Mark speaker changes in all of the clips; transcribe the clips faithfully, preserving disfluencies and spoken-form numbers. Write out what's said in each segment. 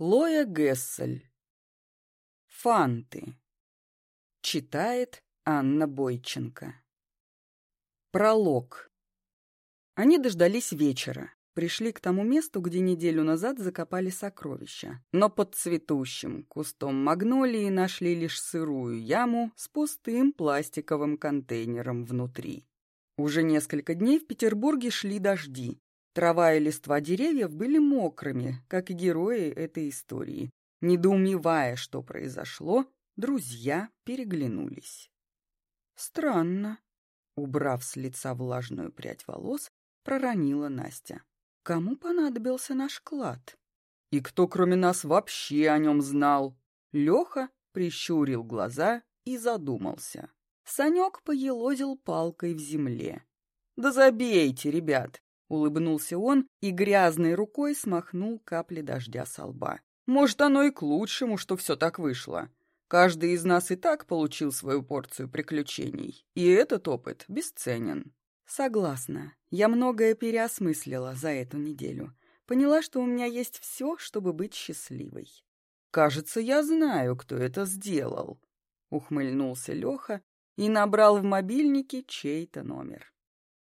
Speaker 1: Лоя Гессель. Фанты. Читает Анна Бойченко. Пролог. Они дождались вечера. Пришли к тому месту, где неделю назад закопали сокровища. Но под цветущим кустом магнолии нашли лишь сырую яму с пустым пластиковым контейнером внутри. Уже несколько дней в Петербурге шли дожди. Трава и листва деревьев были мокрыми, как и герои этой истории. Недоумевая, что произошло, друзья переглянулись. «Странно», — убрав с лица влажную прядь волос, проронила Настя. «Кому понадобился наш клад? И кто, кроме нас, вообще о нем знал?» Леха прищурил глаза и задумался. Санек поелозил палкой в земле. «Да забейте, ребят!» — улыбнулся он и грязной рукой смахнул капли дождя со лба. «Может, оно и к лучшему, что все так вышло. Каждый из нас и так получил свою порцию приключений, и этот опыт бесценен». «Согласна. Я многое переосмыслила за эту неделю. Поняла, что у меня есть все, чтобы быть счастливой». «Кажется, я знаю, кто это сделал», — ухмыльнулся Леха и набрал в мобильнике чей-то номер.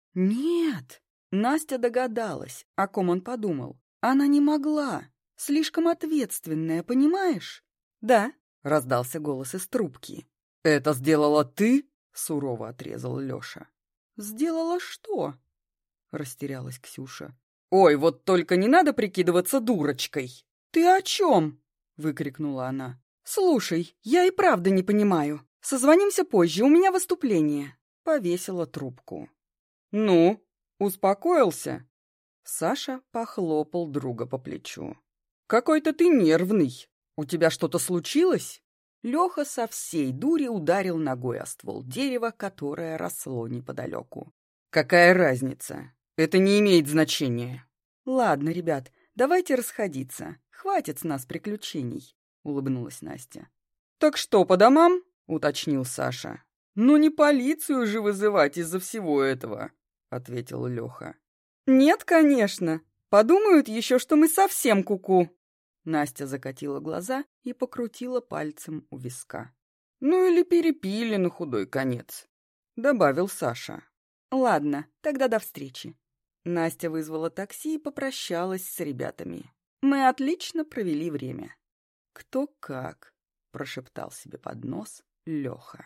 Speaker 1: «Нет!» — Настя догадалась, о ком он подумал. «Она не могла. Слишком ответственная, понимаешь?» «Да», — раздался голос из трубки. «Это сделала ты?» — сурово отрезал Леша. «Сделала что?» — растерялась Ксюша. «Ой, вот только не надо прикидываться дурочкой!» «Ты о чем?» — выкрикнула она. «Слушай, я и правда не понимаю. Созвонимся позже, у меня выступление». Повесила трубку. «Ну, успокоился?» Саша похлопал друга по плечу. «Какой-то ты нервный. У тебя что-то случилось?» Леха со всей дури ударил ногой о ствол дерева, которое росло неподалеку. «Какая разница? Это не имеет значения». «Ладно, ребят, давайте расходиться. Хватит с нас приключений», — улыбнулась Настя. «Так что, по домам?» — уточнил Саша. «Ну не полицию же вызывать из-за всего этого», — ответил Леха. «Нет, конечно. Подумают еще, что мы совсем куку». Настя закатила глаза и покрутила пальцем у виска. «Ну или перепили на худой конец», — добавил Саша. «Ладно, тогда до встречи». Настя вызвала такси и попрощалась с ребятами. Мы отлично провели время. «Кто как», — прошептал себе под нос Леха.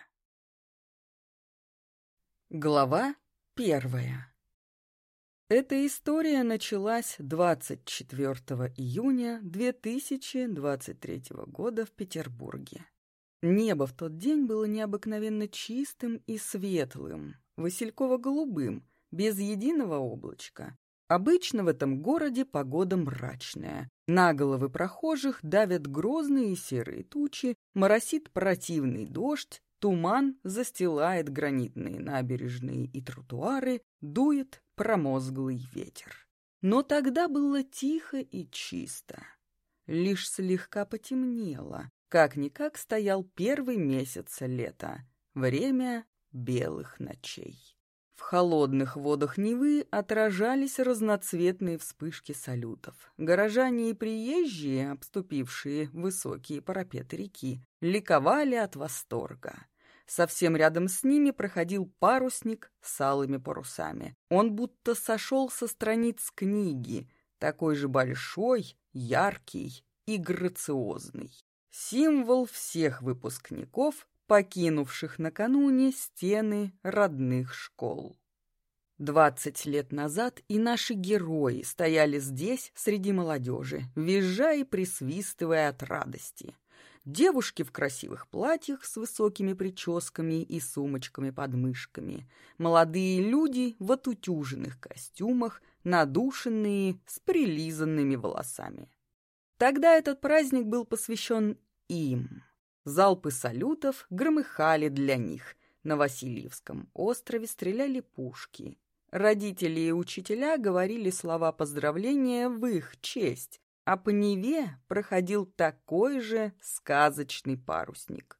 Speaker 1: Глава первая. Эта история началась двадцать четвёртого июня две тысячи двадцать третьего года в Петербурге. Небо в тот день было необыкновенно чистым и светлым, васильково-голубым, без единого облачка. Обычно в этом городе погода мрачная. На головы прохожих давят грозные серые тучи, моросит противный дождь, туман застилает гранитные набережные и тротуары, дует промозглый ветер. Но тогда было тихо и чисто. Лишь слегка потемнело. Как-никак стоял первый месяц лета, время белых ночей. В холодных водах Невы отражались разноцветные вспышки салютов. Горожане и приезжие, обступившие высокие парапеты реки, ликовали от восторга. Совсем рядом с ними проходил парусник с алыми парусами. Он будто сошел со страниц книги, такой же большой, яркий и грациозный. Символ всех выпускников, покинувших накануне стены родных школ. Двадцать лет назад и наши герои стояли здесь среди молодежи, визжа и присвистывая от радости. Девушки в красивых платьях с высокими прическами и сумочками под мышками. Молодые люди в отутюженных костюмах, надушенные, с прилизанными волосами. Тогда этот праздник был посвящен им. Залпы салютов громыхали для них. На Васильевском острове стреляли пушки. Родители и учителя говорили слова поздравления в их честь. А по Неве проходил такой же сказочный парусник.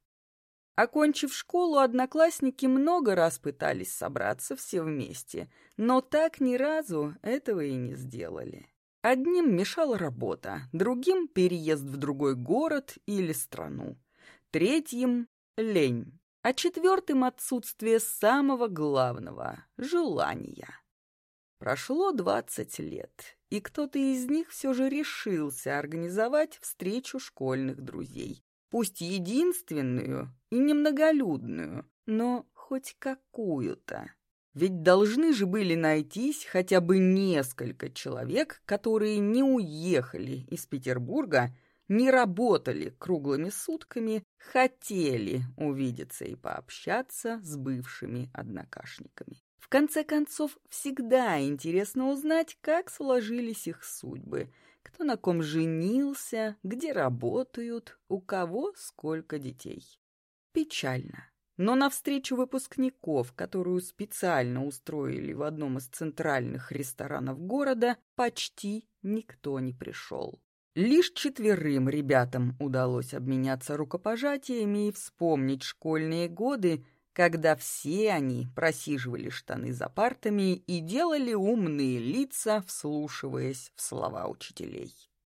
Speaker 1: Окончив школу, одноклассники много раз пытались собраться все вместе, но так ни разу этого и не сделали. Одним мешала работа, другим — переезд в другой город или страну, третьим — лень, а четвертым — отсутствие самого главного — желания. Прошло двадцать лет, и кто-то из них все же решился организовать встречу школьных друзей. Пусть единственную и немноголюдную, но хоть какую-то. Ведь должны же были найтись хотя бы несколько человек, которые не уехали из Петербурга, не работали круглыми сутками, хотели увидеться и пообщаться с бывшими однокашниками. В конце концов, всегда интересно узнать, как сложились их судьбы, кто на ком женился, где работают, у кого сколько детей. Печально. Но на встречу выпускников, которую специально устроили в одном из центральных ресторанов города, почти никто не пришел. Лишь четверым ребятам удалось обменяться рукопожатиями и вспомнить школьные годы, когда все они просиживали штаны за партами и делали умные лица, вслушиваясь в слова учителей.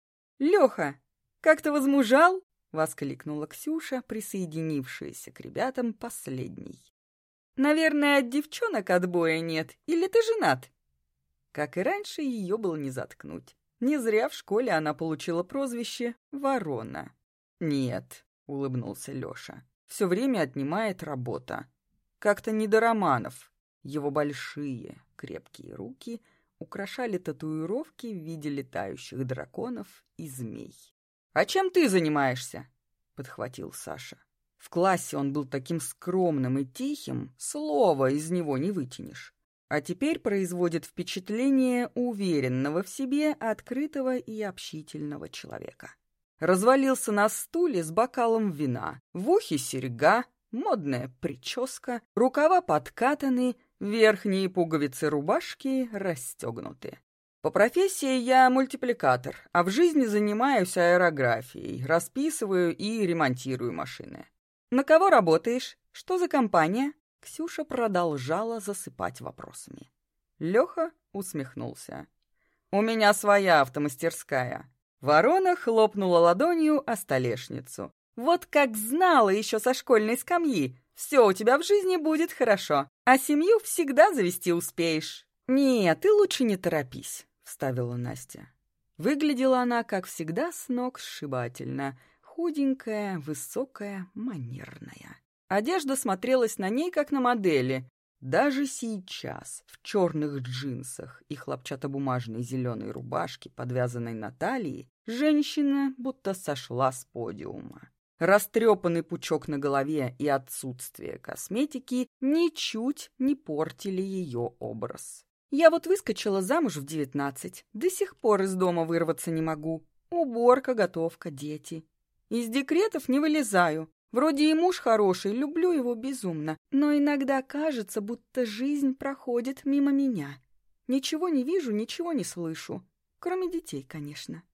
Speaker 1: «Леха, как ты возмужал?» — воскликнула Ксюша, присоединившаяся к ребятам последней. «Наверное, от девчонок отбоя нет, или ты женат?» Как и раньше, ее было не заткнуть. Не зря в школе она получила прозвище «Ворона». «Нет», — улыбнулся Леша, — «все время отнимает работа. Как-то не до романов». Его большие, крепкие руки украшали татуировки в виде летающих драконов и змей. «А чем ты занимаешься?» — подхватил Саша. В классе он был таким скромным и тихим, слова из него не вытянешь. А теперь производит впечатление уверенного в себе, открытого и общительного человека. Развалился на стуле с бокалом вина, в ухе серьга, модная прическа, рукава подкатаны, верхние пуговицы рубашки расстегнуты. По профессии я мультипликатор, а в жизни занимаюсь аэрографией, расписываю и ремонтирую машины. На кого работаешь? Что за компания? Ксюша продолжала засыпать вопросами. Леха усмехнулся. «У меня своя автомастерская». Ворона хлопнула ладонью о столешницу. «Вот как знала еще со школьной скамьи. Все у тебя в жизни будет хорошо, а семью всегда завести успеешь». «Нет, ты лучше не торопись», — вставила Настя. Выглядела она, как всегда, с ног сшибательно. Худенькая, высокая, манерная. Одежда смотрелась на ней, как на модели. Даже сейчас, в черных джинсах и хлопчатобумажной зеленой рубашке, подвязанной на талии, женщина будто сошла с подиума. Растрепанный пучок на голове и отсутствие косметики ничуть не портили ее образ. «Я вот выскочила замуж в девятнадцать, до сих пор из дома вырваться не могу. Уборка, готовка, дети. Из декретов не вылезаю. Вроде и муж хороший, люблю его безумно, но иногда кажется, будто жизнь проходит мимо меня. Ничего не вижу, ничего не слышу. Кроме детей, конечно».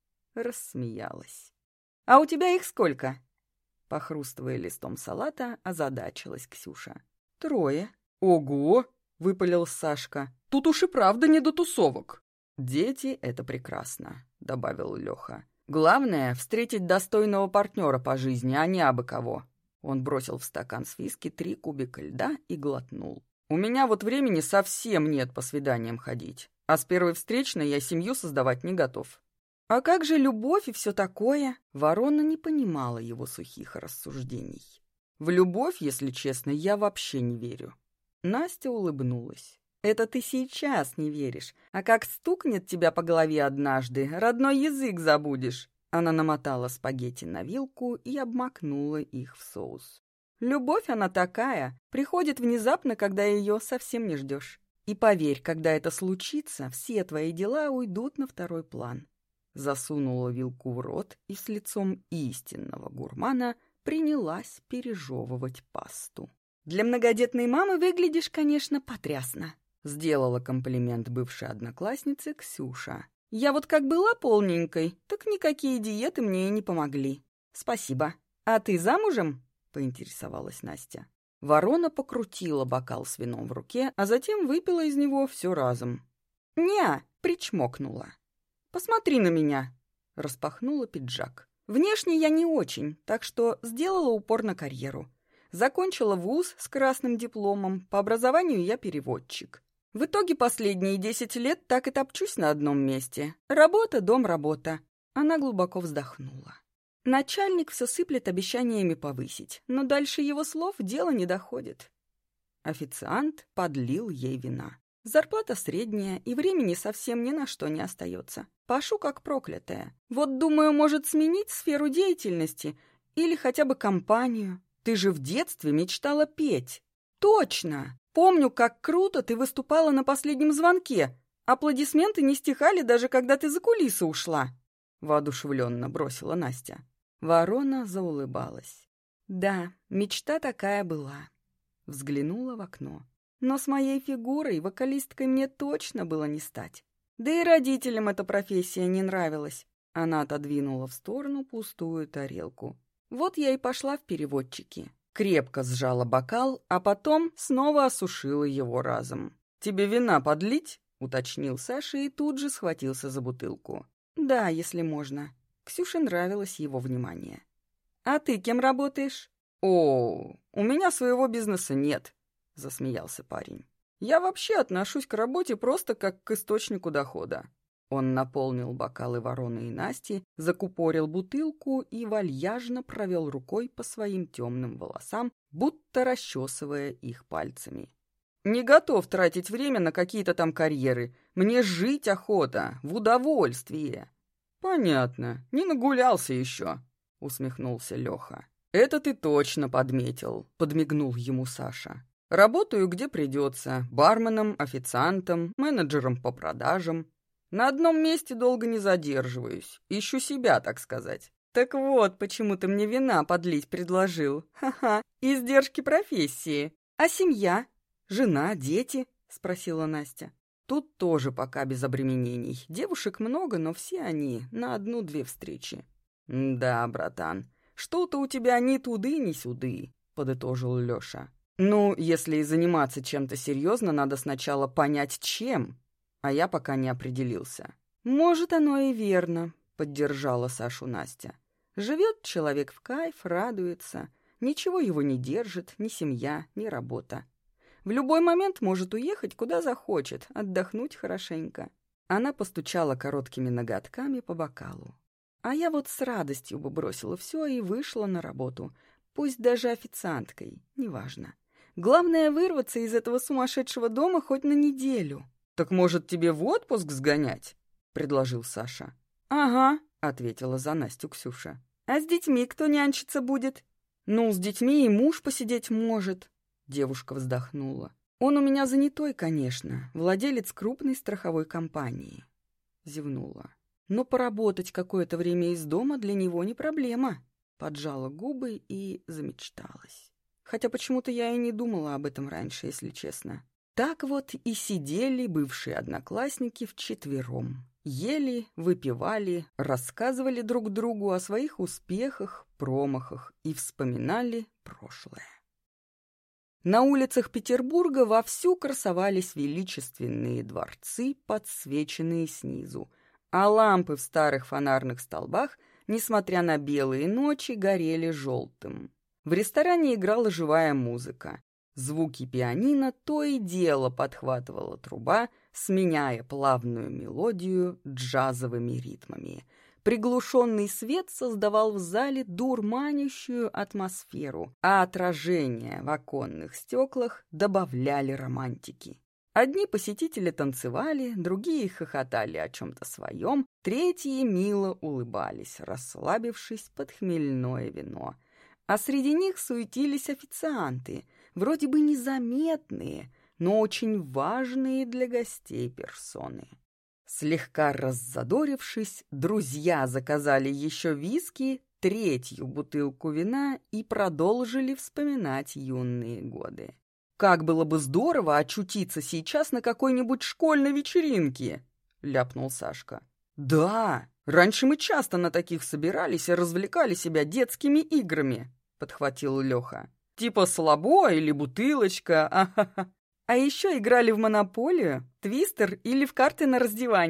Speaker 1: Рассмеялась. «А у тебя их сколько?» Похрустывая листом салата, озадачилась Ксюша. «Трое». «Ого!» — выпалил Сашка. «Тут уж и правда не до тусовок». «Дети — это прекрасно», — добавил Леха. «Главное — встретить достойного партнера по жизни, а не абы кого». Он бросил в стакан с виски три кубика льда и глотнул. «У меня вот времени совсем нет по свиданиям ходить, а с первой встречной я семью создавать не готов». «А как же любовь и все такое?» Ворона не понимала его сухих рассуждений. «В любовь, если честно, я вообще не верю». Настя улыбнулась. «Это ты сейчас не веришь, а как стукнет тебя по голове однажды, родной язык забудешь». Она намотала спагетти на вилку и обмакнула их в соус. «Любовь она такая, приходит внезапно, когда ее совсем не ждешь. И поверь, когда это случится, все твои дела уйдут на второй план». Засунула вилку в рот и с лицом истинного гурмана принялась пережевывать пасту. «Для многодетной мамы выглядишь, конечно, потрясно», — сделала комплимент бывшей однокласснице Ксюша. «Я вот как была полненькой, так никакие диеты мне и не помогли». «Спасибо. А ты замужем?» — поинтересовалась Настя. Ворона покрутила бокал с вином в руке, а затем выпила из него все разом. «Не-а», — причмокнула. Посмотри на меня!» Распахнула пиджак. Внешне я не очень, так что сделала упор на карьеру. Закончила вуз с красным дипломом, по образованию я переводчик. В итоге последние десять лет так и топчусь на одном месте. Работа, дом, работа. Она глубоко вздохнула. Начальник все сыплет обещаниями повысить, но дальше его слов дело не доходит. Официант подлил ей вина. Зарплата средняя, и времени совсем ни на что не остается. Пашу как проклятая. Вот думаю, может сменить сферу деятельности или хотя бы компанию. Ты же в детстве мечтала петь. Точно! Помню, как круто ты выступала на последнем звонке. Аплодисменты не стихали, даже когда ты за кулисы ушла. Воодушевленно бросила Настя. Ворона заулыбалась. Да, мечта такая была. Взглянула в окно. Но с моей фигурой вокалисткой мне точно было не стать. Да и родителям эта профессия не нравилась. Она отодвинула в сторону пустую тарелку. Вот я и пошла в переводчики. Крепко сжала бокал, а потом снова осушила его разом. «Тебе вина подлить?» — уточнил Саша и тут же схватился за бутылку. «Да, если можно». Ксюше нравилось его внимание. «А ты кем работаешь?» «О, у меня своего бизнеса нет», — засмеялся парень. «Я вообще отношусь к работе просто как к источнику дохода». Он наполнил бокалы Вороны и Насти, закупорил бутылку и вальяжно провел рукой по своим темным волосам, будто расчесывая их пальцами. «Не готов тратить время на какие-то там карьеры. Мне жить охота, в удовольствие». «Понятно, не нагулялся еще», — усмехнулся Леха. «Это ты точно подметил», — подмигнул ему Саша. «Работаю где придется, барменом, официантом, менеджером по продажам. На одном месте долго не задерживаюсь, ищу себя, так сказать». «Так вот, почему ты мне вина подлить предложил. Ха-ха, издержки профессии. А семья? Жена, дети?» — спросила Настя. «Тут тоже пока без обременений. Девушек много, но все они на одну-две встречи». «Да, братан, что-то у тебя ни туды, ни сюды», — подытожил Леша. «Ну, если и заниматься чем-то серьезно, надо сначала понять, чем, а я пока не определился». «Может, оно и верно», — поддержала Сашу Настя. «Живет человек в кайф, радуется, ничего его не держит, ни семья, ни работа. В любой момент может уехать, куда захочет, отдохнуть хорошенько». Она постучала короткими ноготками по бокалу. «А я вот с радостью бы бросила все и вышла на работу, пусть даже официанткой, неважно. Главное вырваться из этого сумасшедшего дома хоть на неделю». «Так, может, тебе в отпуск сгонять?» — предложил Саша. «Ага», — ответила за Настю Ксюша. «А с детьми кто нянчиться будет?» «Ну, с детьми и муж посидеть может», — девушка вздохнула. «Он у меня занятой, конечно, владелец крупной страховой компании». Зевнула. «Но поработать какое-то время из дома для него не проблема». Поджала губы и замечталась. Хотя почему-то я и не думала об этом раньше, если честно. Так вот и сидели бывшие одноклассники вчетвером. Ели, выпивали, рассказывали друг другу о своих успехах, промахах и вспоминали прошлое. На улицах Петербурга вовсю красовались величественные дворцы, подсвеченные снизу, а лампы в старых фонарных столбах, несмотря на белые ночи, горели желтым. В ресторане играла живая музыка. Звуки пианино то и дело подхватывала труба, сменяя плавную мелодию джазовыми ритмами. Приглушенный свет создавал в зале дурманящую атмосферу, а отражения в оконных стеклах добавляли романтики. Одни посетители танцевали, другие хохотали о чем-то своем, третьи мило улыбались, расслабившись под хмельное вино. А среди них суетились официанты, вроде бы незаметные, но очень важные для гостей персоны. Слегка раззадорившись, друзья заказали еще виски, третью бутылку вина и продолжили вспоминать юные годы. «Как было бы здорово очутиться сейчас на какой-нибудь школьной вечеринке!» — ляпнул Сашка. «Да, раньше мы часто на таких собирались и развлекали себя детскими играми», — подхватил Леха. «Типа слабо или бутылочка, а-ха-ха. А еще играли в монополию, твистер или в карты на раздевание»,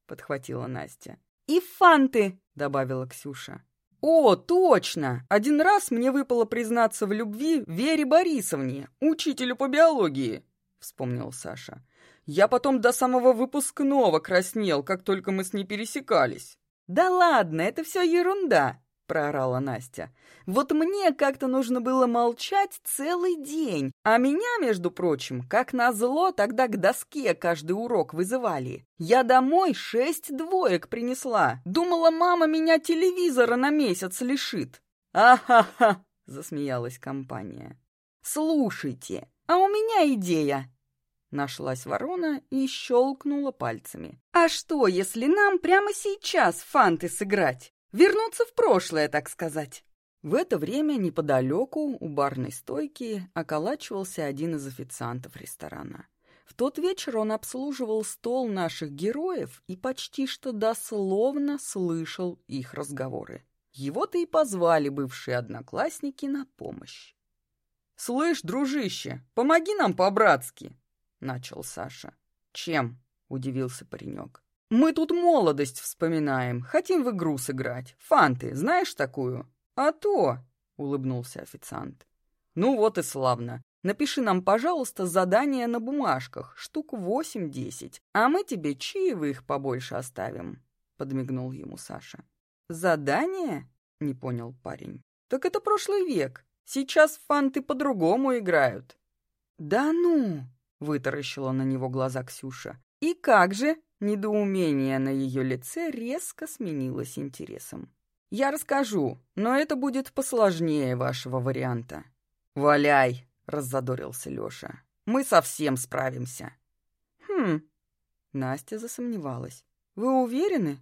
Speaker 1: — подхватила Настя. «И фанты!» — добавила Ксюша. «О, точно! Один раз мне выпало признаться в любви Вере Борисовне, учителю по биологии», — вспомнил Саша. «Я потом до самого выпускного краснел, как только мы с ней пересекались». «Да ладно, это все ерунда!» — проорала Настя. «Вот мне как-то нужно было молчать целый день, а меня, между прочим, как назло, тогда к доске каждый урок вызывали. Я домой шесть двоек принесла. Думала, мама меня телевизора на месяц лишит». «А-ха-ха!» — засмеялась компания. «Слушайте, а у меня идея!» Нашлась ворона и щелкнула пальцами. «А что, если нам прямо сейчас фанты сыграть? Вернуться в прошлое, так сказать». В это время неподалеку у барной стойки околачивался один из официантов ресторана. В тот вечер он обслуживал стол наших героев и почти что дословно слышал их разговоры. Его-то и позвали бывшие одноклассники на помощь. «Слышь, дружище, помоги нам по-братски!» — начал Саша. «Чем?» — удивился паренек. «Мы тут молодость вспоминаем, хотим в игру сыграть. Фанты, знаешь такую?» «А то!» — улыбнулся официант. «Ну вот и славно. Напиши нам, пожалуйста, задание на бумажках, штук восемь-десять, а мы тебе чаевых побольше оставим», — подмигнул ему Саша. «Задание?» — не понял парень. «Так это прошлый век. Сейчас фанты по-другому играют». «Да ну!» — вытаращила на него глаза Ксюша. «И как же?» — недоумение на ее лице резко сменилось интересом. «Я расскажу, но это будет посложнее вашего варианта». «Валяй!» — раззадорился Леша. «Мы совсем справимся». «Хм...» — Настя засомневалась. «Вы уверены?»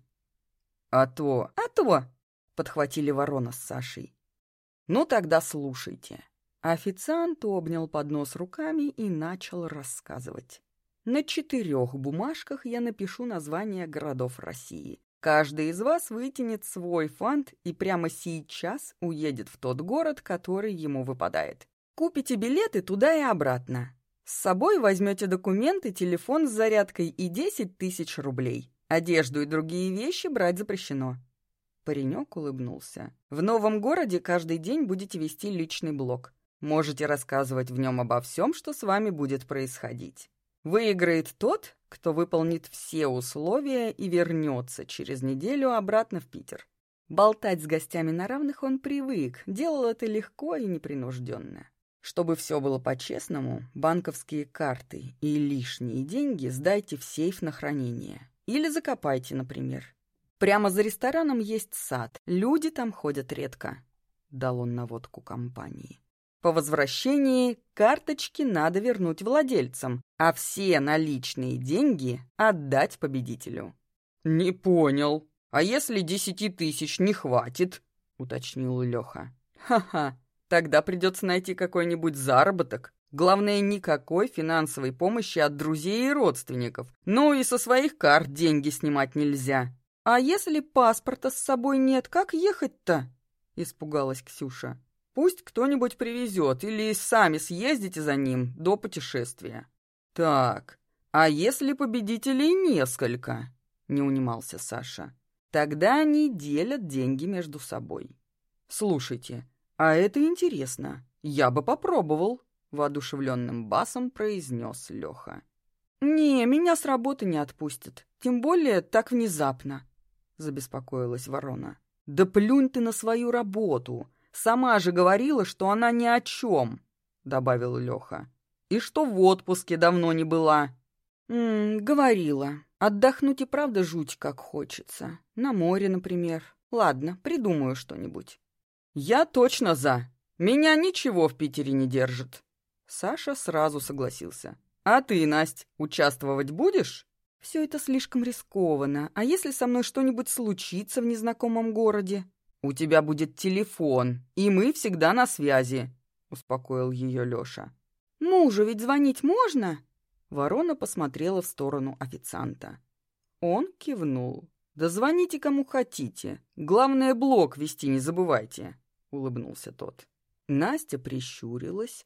Speaker 1: «А то...» «А то...» — подхватили ворона с Сашей. «Ну тогда слушайте». Официант обнял поднос руками и начал рассказывать. «На четырех бумажках я напишу названия городов России. Каждый из вас вытянет свой фант и прямо сейчас уедет в тот город, который ему выпадает. Купите билеты туда и обратно. С собой возьмете документы, телефон с зарядкой и десять тысяч рублей. Одежду и другие вещи брать запрещено». Паренек улыбнулся. «В новом городе каждый день будете вести личный блог. Можете рассказывать в нем обо всем, что с вами будет происходить. Выиграет тот, кто выполнит все условия и вернется через неделю обратно в Питер». Болтать с гостями на равных он привык, делал это легко и непринужденно. Чтобы все было по-честному, банковские карты и лишние деньги сдайте в сейф на хранение. Или закопайте, например. Прямо за рестораном есть сад, люди там ходят редко. Дал он наводку компании. По возвращении карточки надо вернуть владельцам, а все наличные деньги отдать победителю. «Не понял. А если десяти тысяч не хватит?» — уточнил Леха. «Ха-ха, тогда придется найти какой-нибудь заработок. Главное, никакой финансовой помощи от друзей и родственников. Ну и со своих карт деньги снимать нельзя». «А если паспорта с собой нет, как ехать-то?» — испугалась Ксюша. «Пусть кто-нибудь привезет, или сами съездите за ним до путешествия». «Так, а если победителей несколько?» — не унимался Саша. «Тогда они делят деньги между собой». «Слушайте, а это интересно. Я бы попробовал», — воодушевленным басом произнес Леха. «Не, меня с работы не отпустят, тем более так внезапно», — забеспокоилась ворона. «Да плюнь ты на свою работу. Сама же говорила, что она ни о чем», — добавил Леха. «И что в отпуске давно не была». «М-м, говорила. Отдохнуть и правда жуть как хочется. На море, например. Ладно, придумаю что-нибудь». «Я точно за. Меня ничего в Питере не держит». Саша сразу согласился. «А ты, Насть, участвовать будешь?» «Все это слишком рискованно. А если со мной что-нибудь случится в незнакомом городе?» «У тебя будет телефон, и мы всегда на связи», — успокоил ее Леша. «Мужу ведь звонить можно?» Ворона посмотрела в сторону официанта. Он кивнул. «Да звоните кому хотите. Главное, блог вести не забывайте», — улыбнулся тот. Настя прищурилась,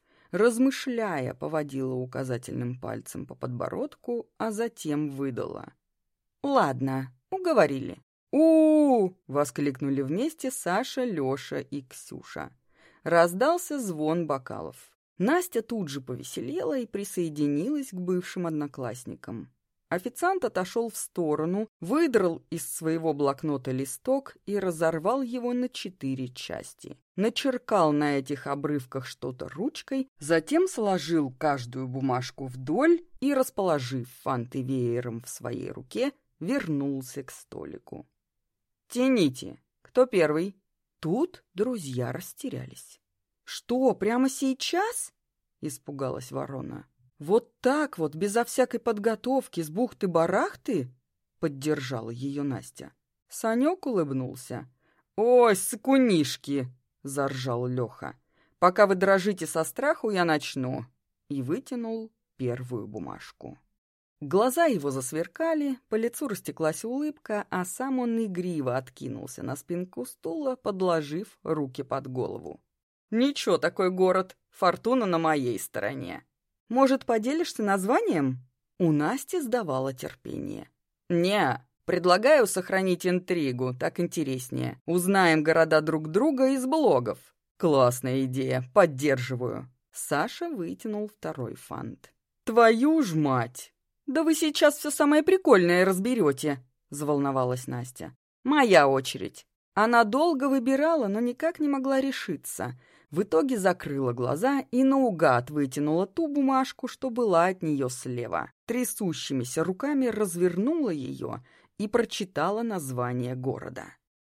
Speaker 1: размышляя, поводила указательным пальцем по подбородку, а затем выдала. Ладно, уговорили. у, -у, -у воскликнули вместе Саша, Леша и Ксюша. Раздался звон бокалов. Настя тут же повеселела и присоединилась к бывшим одноклассникам. Официант отошел в сторону, выдрал из своего блокнота листок и разорвал его на четыре части. Начеркал на этих обрывках что-то ручкой, затем сложил каждую бумажку вдоль и, расположив фанты веером в своей руке, вернулся к столику. «Тяните. Кто первый?» Тут друзья растерялись. «Что, прямо сейчас?» — испугалась ворона. «Вот так вот, безо всякой подготовки, с бухты-барахты?» — поддержала ее Настя. Санек улыбнулся. «Ой, сыкунишки!» — заржал Леха. «Пока вы дрожите со страху, я начну». И вытянул первую бумажку. Глаза его засверкали, по лицу растеклась улыбка, а сам он игриво откинулся на спинку стула, подложив руки под голову. «Ничего, такой город. Фортуна на моей стороне. Может, поделишься названием?» У Насти сдавало терпение. «Не, предлагаю сохранить интригу, так интереснее. Узнаем города друг друга из блогов». «Классная идея, поддерживаю». Саша вытянул второй фант. «Твою ж мать! Да вы сейчас все самое прикольное разберете», — заволновалась Настя. «Моя очередь». Она долго выбирала, но никак не могла решиться. В итоге закрыла глаза и наугад вытянула ту бумажку, что была от нее слева. Трясущимися руками развернула ее и прочитала название города.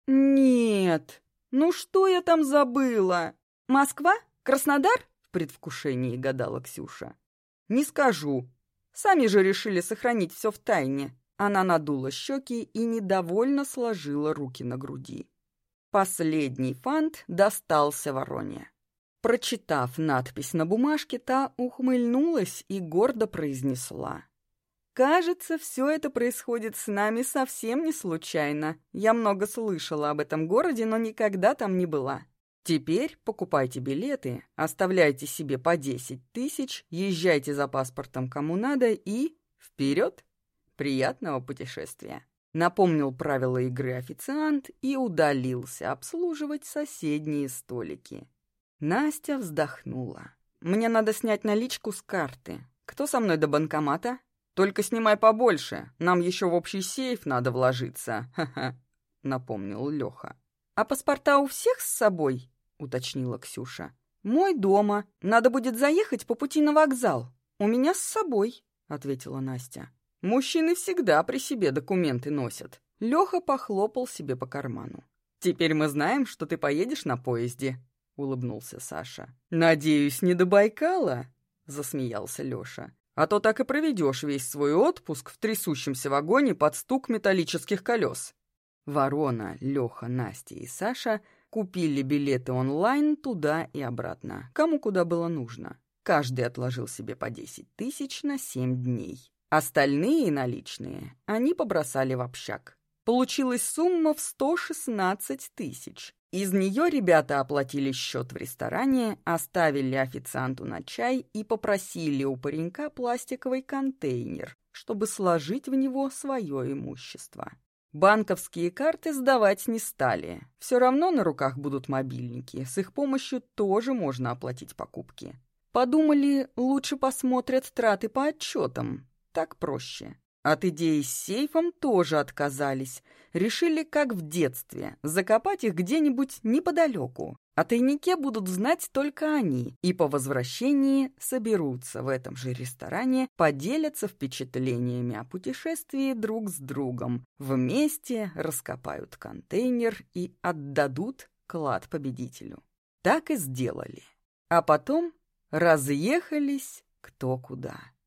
Speaker 1: «Нет, ну что я там забыла? Москва? Краснодар?» — в предвкушении гадала Ксюша. «Не скажу. Сами же решили сохранить все в тайне». Она надула щеки и недовольно сложила руки на груди. Последний фант достался вороне. Прочитав надпись на бумажке, та ухмыльнулась и гордо произнесла: «Кажется, все это происходит с нами совсем не случайно. Я много слышала об этом городе, но никогда там не была. Теперь покупайте билеты, оставляйте себе по десять тысяч, езжайте за паспортом кому надо и вперед! Приятного путешествия!» Напомнил правила игры официант и удалился обслуживать соседние столики. Настя вздохнула. «Мне надо снять наличку с карты. Кто со мной до банкомата?» «Только снимай побольше, нам еще в общий сейф надо вложиться», ха-ха, напомнил Леха. «А паспорта у всех с собой?» — уточнила Ксюша. «Мой дома. Надо будет заехать по пути на вокзал. У меня с собой», — ответила Настя. «Мужчины всегда при себе документы носят». Леха похлопал себе по карману. «Теперь мы знаем, что ты поедешь на поезде», — улыбнулся Саша. «Надеюсь, не до Байкала?» — засмеялся Леша. «А то так и проведешь весь свой отпуск в трясущемся вагоне под стук металлических колес». Ворона, Леха, Настя и Саша купили билеты онлайн туда и обратно, кому куда было нужно. Каждый отложил себе по десять тысяч на семь дней. Остальные наличные они побросали в общак. Получилась сумма в сто шестнадцать тысяч. Из нее ребята оплатили счет в ресторане, оставили официанту на чай и попросили у паренька пластиковый контейнер, чтобы сложить в него свое имущество. Банковские карты сдавать не стали. Все равно на руках будут мобильники, с их помощью тоже можно оплатить покупки. Подумали, лучше посмотрят траты по отчетам. Так проще. От идеи с сейфом тоже отказались. Решили, как в детстве, закопать их где-нибудь неподалеку. О тайнике будут знать только они, и по возвращении соберутся в этом же ресторане, поделятся впечатлениями о путешествии друг с другом, вместе раскопают контейнер и отдадут клад победителю. Так и сделали. А потом разъехались кто куда.